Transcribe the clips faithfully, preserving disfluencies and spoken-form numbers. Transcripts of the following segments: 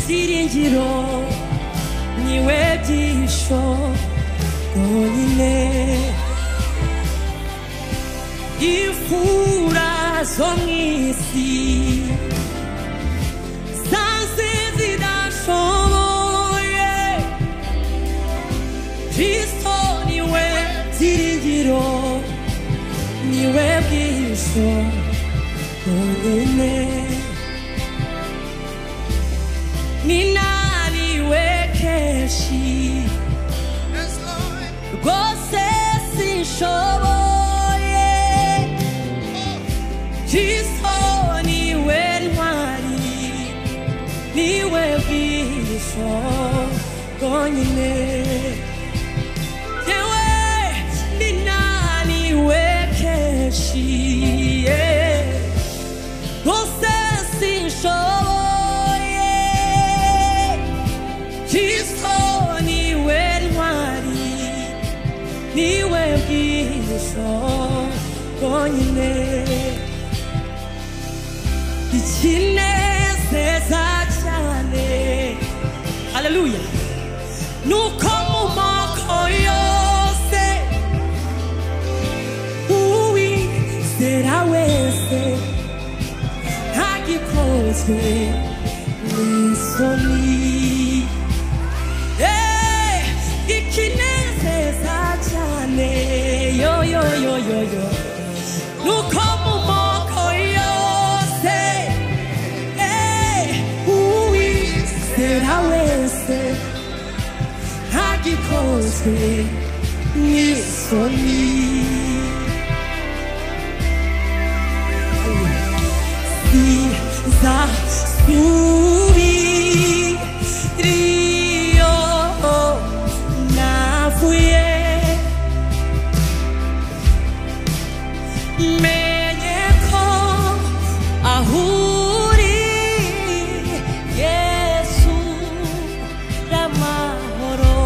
byiringiro niwe byisho bonyine imfura zo mw'isi zanze zidashoboye Kristo niwe byiringiro niwe bwisho bonyine ni nani we keshi rwose sinshoboye Kristo niwe ntwari niwe bwisho bonyine yewe ni nani we keshi rwose sinshoboye Kristo niwe ntwari niwe bwisho bonyine ikinezeza cyane haleluya nuko mu moko yose uwizera wese ntagikozwe n'isoni ikinezeza cyane yo yo yo yo yo nuko mu moko yose uwizera wese ntagikozwe n'isoni sizasubiriyo navuye menye ko aho uri Yesu ramahoro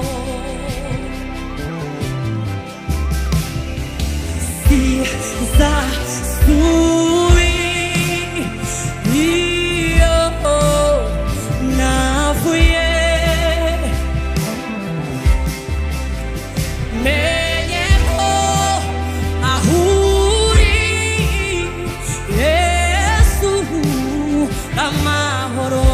sizasubiriyo navuye menye ko aho uri Yesu amahoro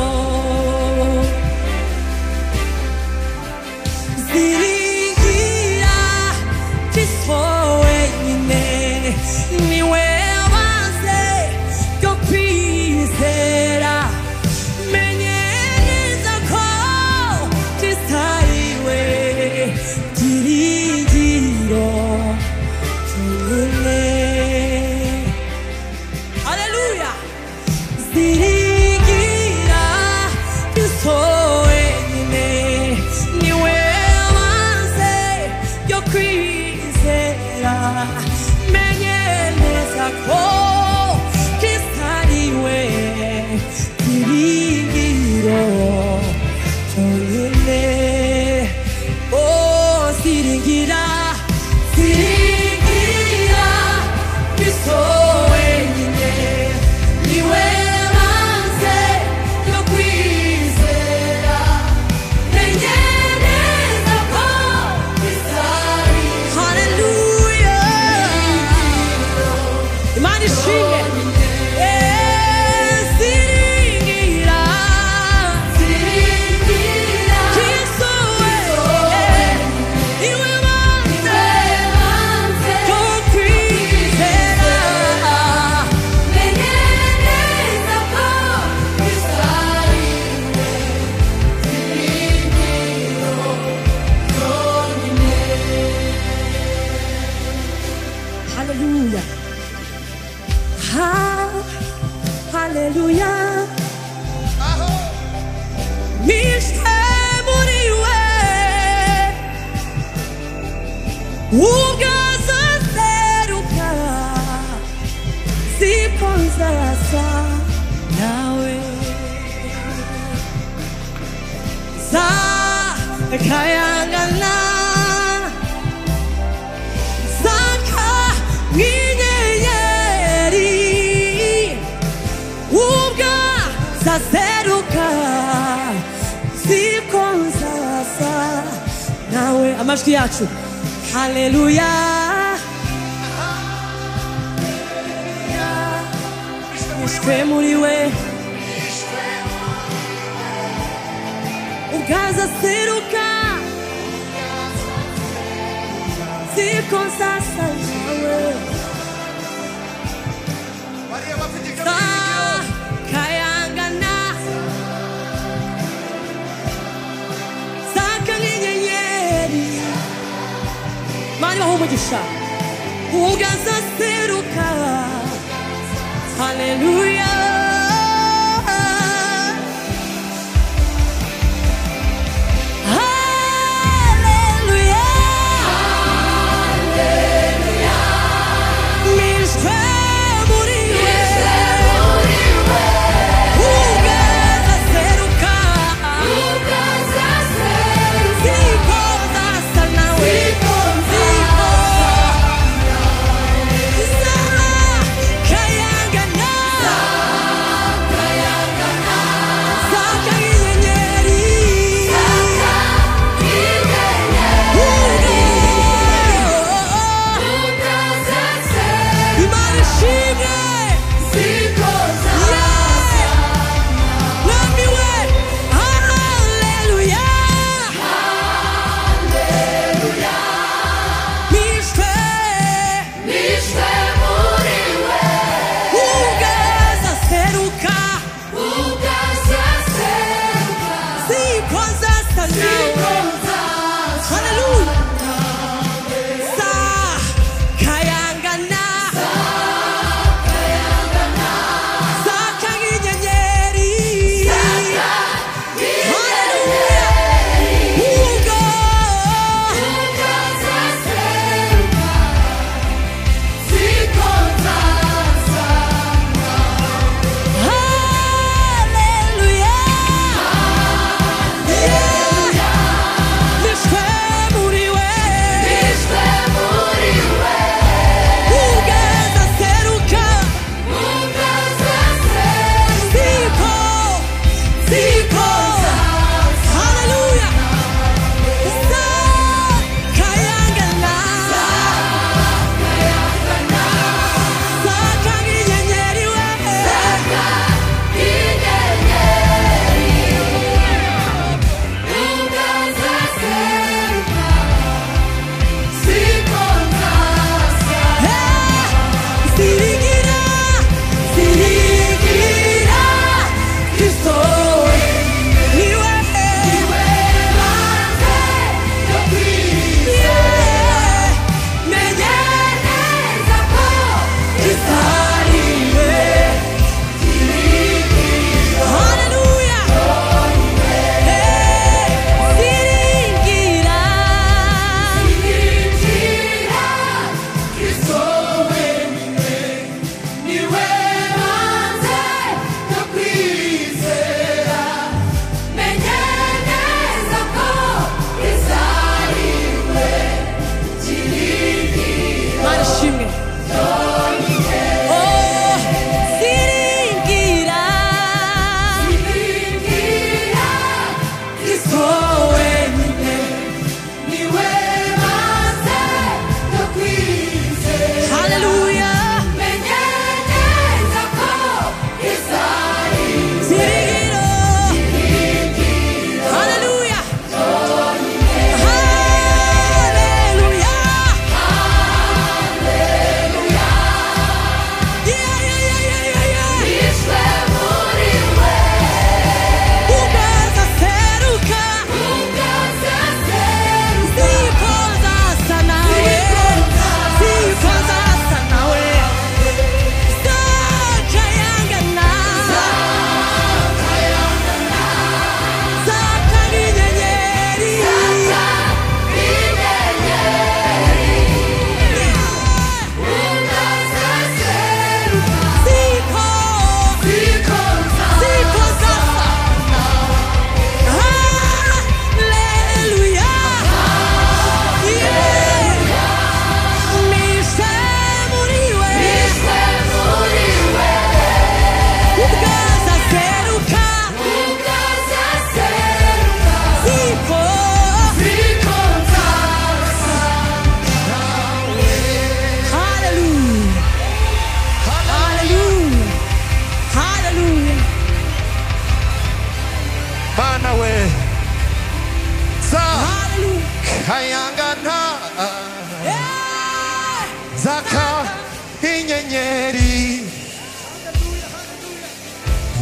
ziringira Kristo wenyine niwe abanze byo kwizera menye neza ko Kristo ariwe byiringiro byonyine haleluya ziringira Kristo wenyine niwe abanze byo kwizera menye neza ko Kristo ariwe byiringiro byonyine oh ziringira ziringira Kristo wenyine niwe abanze byo kwizera menye neza ko Kristo ariwe haleluya Imana ishimwe ziringira ziringira Kristo wenyine niwe abanze byo kwizera menye neza ko Kristo ariwe byiringiro byonyine haleluya ha haleluya mishwe muri we ugazaseruka siponzasa nawe za kayangana zaka nginyenyeri ubwa zaseruka amajwi yacu haleluya nishwe muri we ugaza seruka siko sasa nawe kayangana saka nk'inyenyeri mani baho umugisha ugaza seruka haleluya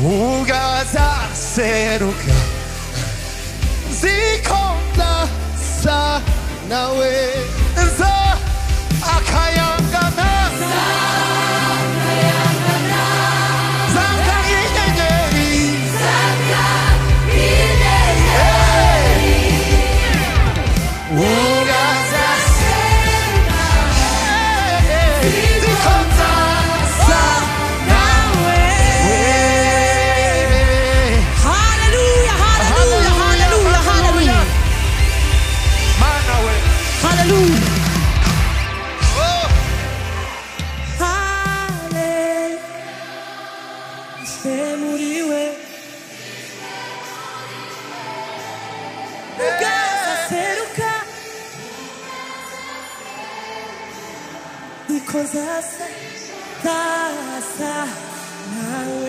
ugazaseruka zikonasa nawe za akayangana zanga inyenyeri ugazaseruka zikonasa nawe. Hallelujah, hallelujah, hallelujah, hallelujah. Mana we. Hallelujah. Oh. Hallelujah. Semuriwe. Ugazaseruka. Because I said, I said,